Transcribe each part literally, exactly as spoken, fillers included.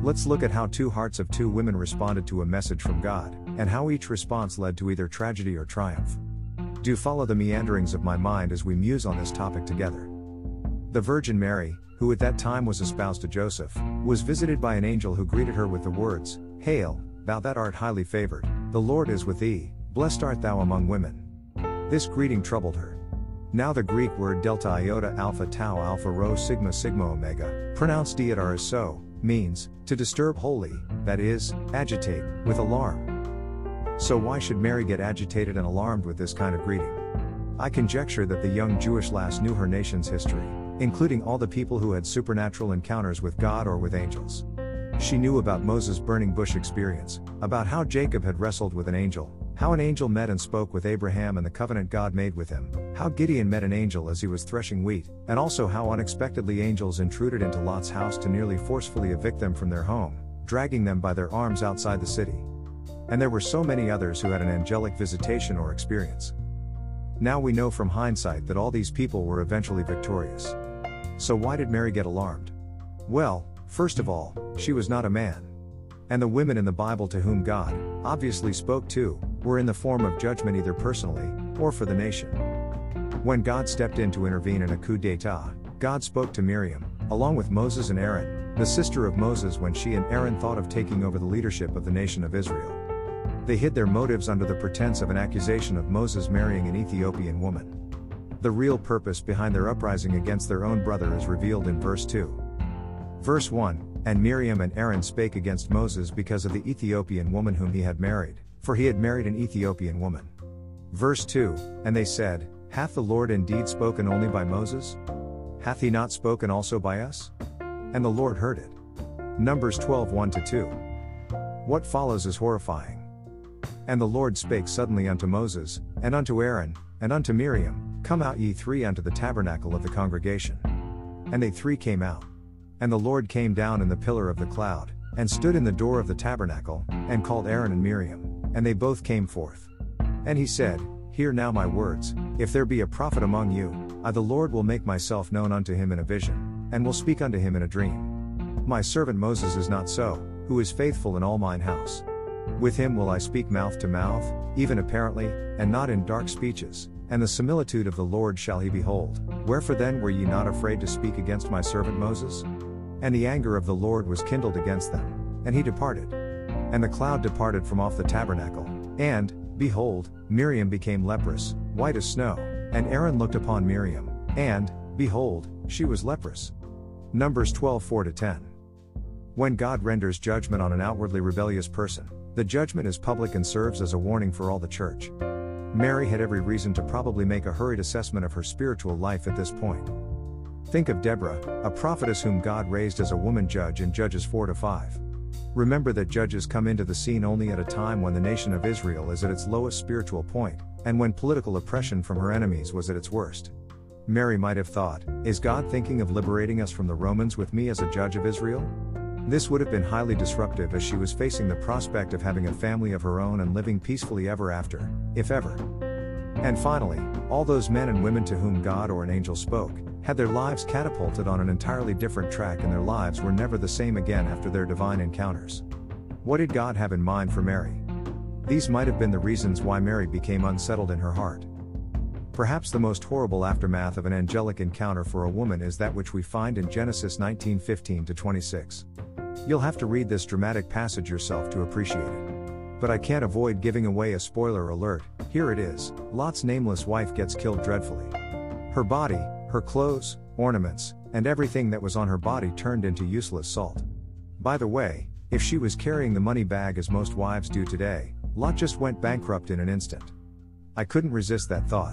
Let's look at how two hearts of two women responded to a message from God, and how each response led to either tragedy or triumph. Do follow the meanderings of my mind as we muse on this topic together. The Virgin Mary, who at that time was espoused to Joseph, was visited by an angel who greeted her with the words, "Hail, thou that art highly favored, the Lord is with thee, blessed art thou among women." This greeting troubled her. Now the Greek word delta iota alpha tau alpha rho sigma sigma omega, pronounced diatariso, means, to disturb wholly, that is, agitate, with alarm. So why should Mary get agitated and alarmed with this kind of greeting? I conjecture that the young Jewish lass knew her nation's history, including all the people who had supernatural encounters with God or with angels. She knew about Moses' burning bush experience, about how Jacob had wrestled with an angel, how an angel met and spoke with Abraham and the covenant God made with him, how Gideon met an angel as he was threshing wheat, and also how unexpectedly angels intruded into Lot's house to nearly forcefully evict them from their home, dragging them by their arms outside the city. And there were so many others who had an angelic visitation or experience. Now we know from hindsight that all these people were eventually victorious. So why did Mary get alarmed? Well, first of all, she was not a man. And the women in the Bible to whom God, obviously spoke to, were in the form of judgment either personally, or for the nation. When God stepped in to intervene in a coup d'etat, God spoke to Miriam, along with Moses and Aaron, the sister of Moses, when she and Aaron thought of taking over the leadership of the nation of Israel. They hid their motives under the pretense of an accusation of Moses marrying an Ethiopian woman. The real purpose behind their uprising against their own brother is revealed in verse two. Verse one, "And Miriam and Aaron spake against Moses because of the Ethiopian woman whom he had married, for he had married an Ethiopian woman." Verse two, "And they said, Hath the Lord indeed spoken only by Moses? Hath he not spoken also by us? And the Lord heard it." Numbers twelve one to two. What follows is horrifying. "And the Lord spake suddenly unto Moses, and unto Aaron, and unto Miriam, Come out ye three unto the tabernacle of the congregation. And they three came out. And the Lord came down in the pillar of the cloud, and stood in the door of the tabernacle, and called Aaron and Miriam, and they both came forth. And he said, Hear now my words, if there be a prophet among you, I the Lord will make myself known unto him in a vision, and will speak unto him in a dream. My servant Moses is not so, who is faithful in all mine house. With him will I speak mouth to mouth, even apparently, and not in dark speeches, and the similitude of the Lord shall he behold. Wherefore then were ye not afraid to speak against my servant Moses? And the anger of the Lord was kindled against them, and he departed. And the cloud departed from off the tabernacle, and, behold, Miriam became leprous, white as snow, and Aaron looked upon Miriam, and, behold, she was leprous." Numbers twelve four to ten. When God renders judgment on an outwardly rebellious person, the judgment is public and serves as a warning for all the church. Mary had every reason to probably make a hurried assessment of her spiritual life at this point. Think of Deborah, a prophetess whom God raised as a woman judge in Judges four to five. Remember that judges come into the scene only at a time when the nation of Israel is at its lowest spiritual point, and when political oppression from her enemies was at its worst. Mary might have thought, is God thinking of liberating us from the Romans with me as a judge of Israel? This would have been highly disruptive, as she was facing the prospect of having a family of her own and living peacefully ever after, if ever. And finally, all those men and women to whom God or an angel spoke, had their lives catapulted on an entirely different track, and their lives were never the same again after their divine encounters. What did God have in mind for Mary? These might have been the reasons why Mary became unsettled in her heart. Perhaps the most horrible aftermath of an angelic encounter for a woman is that which we find in Genesis nineteen fifteen to twenty-six. You'll have to read this dramatic passage yourself to appreciate it. But I can't avoid giving away a spoiler alert. Here it is. Lot's nameless wife gets killed dreadfully. Her body, her clothes, ornaments, and everything that was on her body turned into useless salt. By the way, if she was carrying the money bag as most wives do today, Lot just went bankrupt in an instant. I couldn't resist that thought.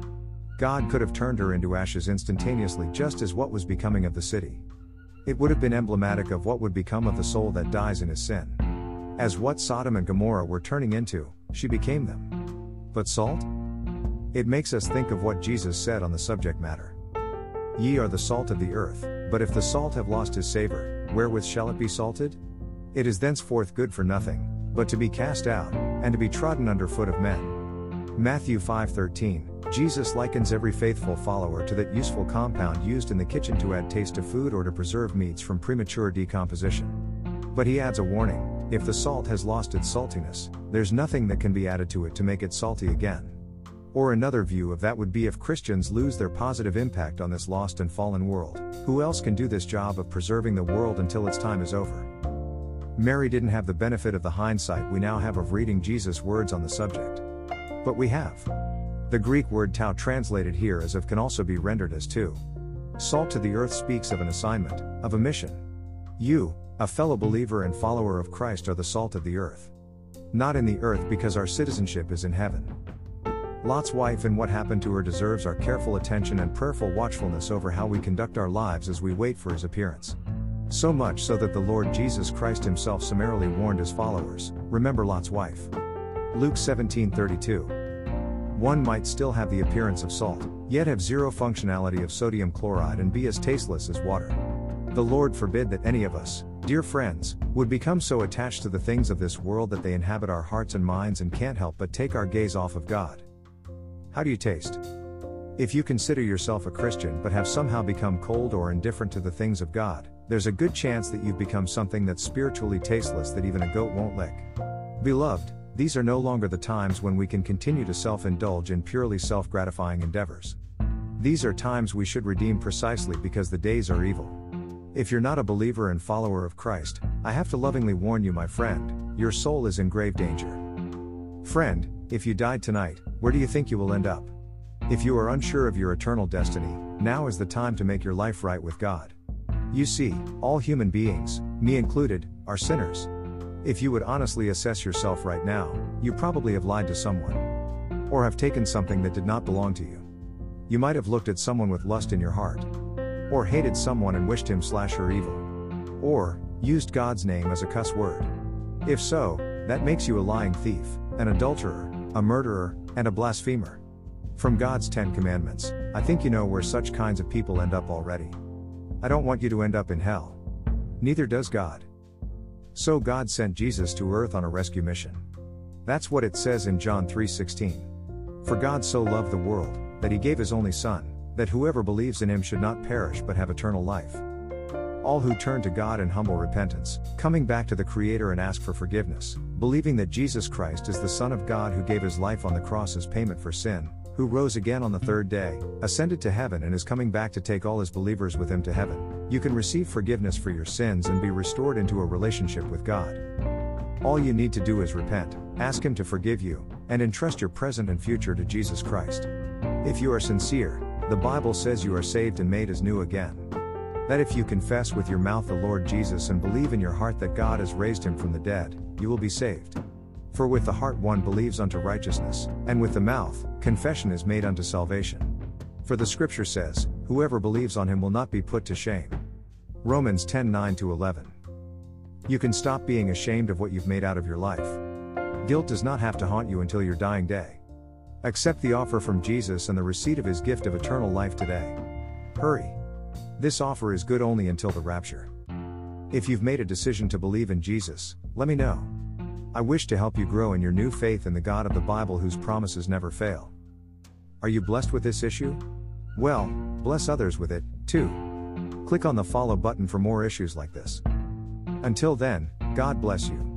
God could have turned her into ashes instantaneously, just as what was becoming of the city. It would have been emblematic of what would become of the soul that dies in his sin. As what Sodom and Gomorrah were turning into, she became them. But salt? It makes us think of what Jesus said on the subject matter. Ye are the salt of the earth, but if the salt have lost his savor, wherewith shall it be salted? It is thenceforth good for nothing, but to be cast out, and to be trodden under foot of men. Matthew five thirteen. Jesus likens every faithful follower to that useful compound used in the kitchen to add taste to food or to preserve meats from premature decomposition. But he adds a warning: if the salt has lost its saltiness, there's nothing that can be added to it to make it salty again. Or another view of that would be if Christians lose their positive impact on this lost and fallen world, who else can do this job of preserving the world until its time is over? Mary didn't have the benefit of the hindsight we now have of reading Jesus' words on the subject. But we have. The Greek word tau translated here as of can also be rendered as to. Salt to the earth speaks of an assignment, of a mission. You, a fellow believer and follower of Christ, are the salt of the earth. Not in the earth because our citizenship is in heaven. Lot's wife and what happened to her deserves our careful attention and prayerful watchfulness over how we conduct our lives as we wait for his appearance. So much so that the Lord Jesus Christ himself summarily warned his followers, remember Lot's wife. Luke seventeen thirty-two. One might still have the appearance of salt, yet have zero functionality of sodium chloride and be as tasteless as water. The Lord forbid that any of us, dear friends, would become so attached to the things of this world that they inhabit our hearts and minds and can't help but take our gaze off of God. How do you taste? If you consider yourself a Christian but have somehow become cold or indifferent to the things of God, there's a good chance that you've become something that's spiritually tasteless that even a goat won't lick. Beloved, these are no longer the times when we can continue to self-indulge in purely self-gratifying endeavors. These are times we should redeem precisely because the days are evil. If you're not a believer and follower of Christ, I have to lovingly warn you, my friend, your soul is in grave danger. Friend, if you died tonight, where do you think you will end up? If you are unsure of your eternal destiny, now is the time to make your life right with God. You see, all human beings, me included, are sinners. If you would honestly assess yourself right now, you probably have lied to someone. Or have taken something that did not belong to you. You might have looked at someone with lust in your heart. Or hated someone and wished him slash her evil. Or, used God's name as a cuss word. If so, that makes you a lying thief, an adulterer, a murderer, and a blasphemer. From God's Ten Commandments, I think you know where such kinds of people end up already. I don't want you to end up in hell. Neither does God. So God sent Jesus to earth on a rescue mission. That's what it says in John three sixteen. For God so loved the world, that he gave his only Son, that whoever believes in him should not perish but have eternal life. All who turn to God in humble repentance, coming back to the Creator and ask for forgiveness, believing that Jesus Christ is the Son of God who gave his life on the cross as payment for sin, who rose again on the third day, ascended to heaven and is coming back to take all his believers with him to heaven, you can receive forgiveness for your sins and be restored into a relationship with God. All you need to do is repent, ask him to forgive you, and entrust your present and future to Jesus Christ. If you are sincere, the Bible says you are saved and made as new again. That if you confess with your mouth the Lord Jesus and believe in your heart that God has raised him from the dead, you will be saved. For with the heart one believes unto righteousness, and with the mouth, confession is made unto salvation. For the scripture says, whoever believes on him will not be put to shame. Romans ten nine to eleven. You can stop being ashamed of what you've made out of your life. Guilt does not have to haunt you until your dying day. Accept the offer from Jesus and the receipt of his gift of eternal life today. Hurry. This offer is good only until the rapture. If you've made a decision to believe in Jesus, let me know. I wish to help you grow in your new faith in the God of the Bible whose promises never fail. Are you blessed with this issue? Well, bless others with it, too. Click on the follow button for more issues like this. Until then, God bless you.